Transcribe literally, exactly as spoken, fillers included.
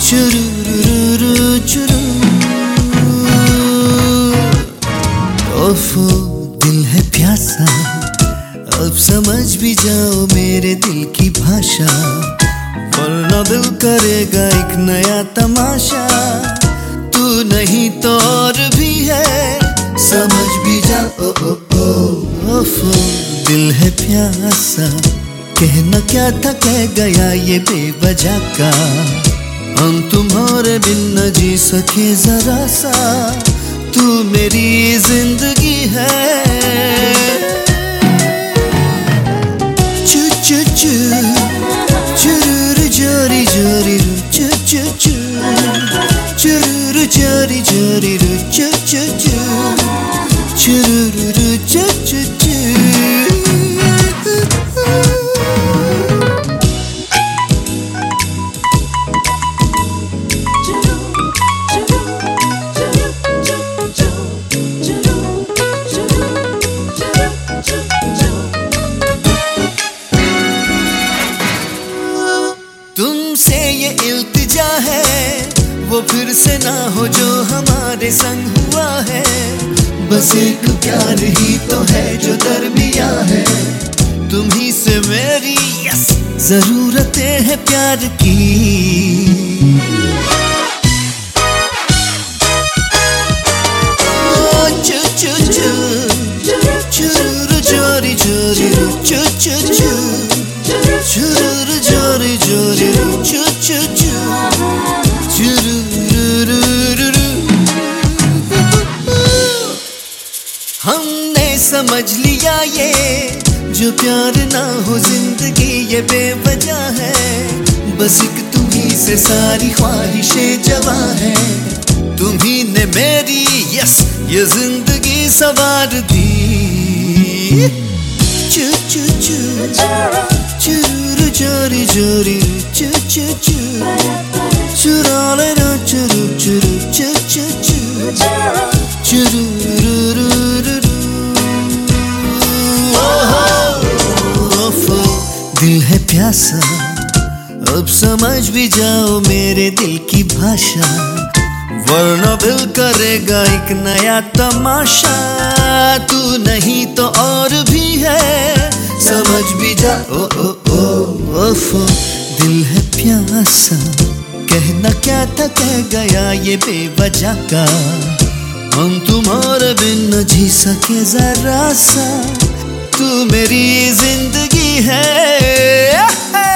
चुरुरुरु चुरु। ओफो दिल है प्यासा, अब समझ भी जाओ मेरे दिल की भाषा, वरना दिल करेगा एक नया तमाशा। तू नहीं तो और भी है, समझ भी जाओ। ओ ओ ओ ओफो दिल है प्यासा, कहना क्या था कह गया ये बेवजह का। हम तुम्हारे बिन न जी सके जरा सा, तू मेरी जिंदगी है। चु चु चु चुरुरु जोरी जोरी रु चु चु चु, चुरुरु जोरी जोरी रु चु चु चु, चुरुरु चु चु चु। तुमसे ये इल्तिजा है, वो फिर से ना हो जो हमारे संग हुआ है। बस एक प्यार ही तो है जो दरमिया है, तुम ही से मेरी यस जरूरतें हैं प्यार की। ओ चु चु चु चुरुरु जोरी जोरी रु चु चु चु, चुरुरु जोरी जोरी रु चु चु चु, चुरुरुरुरु। हमने समझ लिया ये जो प्यार ना हो जिंदगी ये बेवजह है। बस एक तुम्ही से सारी ख्वाहिशें जवा है, तुम्ही ने मेरी यस ये जिंदगी संवार दी। चु चु चु चुरुरु जोरी जोरी चु चु चु, चुरा लेना चुरु चुरु चु चु चु, चुरुरुरुरु। ओफो दिल है प्यासा, अब समझ भी जाओ मेरे दिल की भाषा, वरना दिल करेगा एक नया तमाशा। तू नहीं तो और भी है, समझ भी जा। ओ ओ ओ ओफो दिल है प्यासा, कहना क्या था कह गया ये बेवजह का। हम तुम्हारे बिन न जी सके जरा सा, तू मेरी जिंदगी है।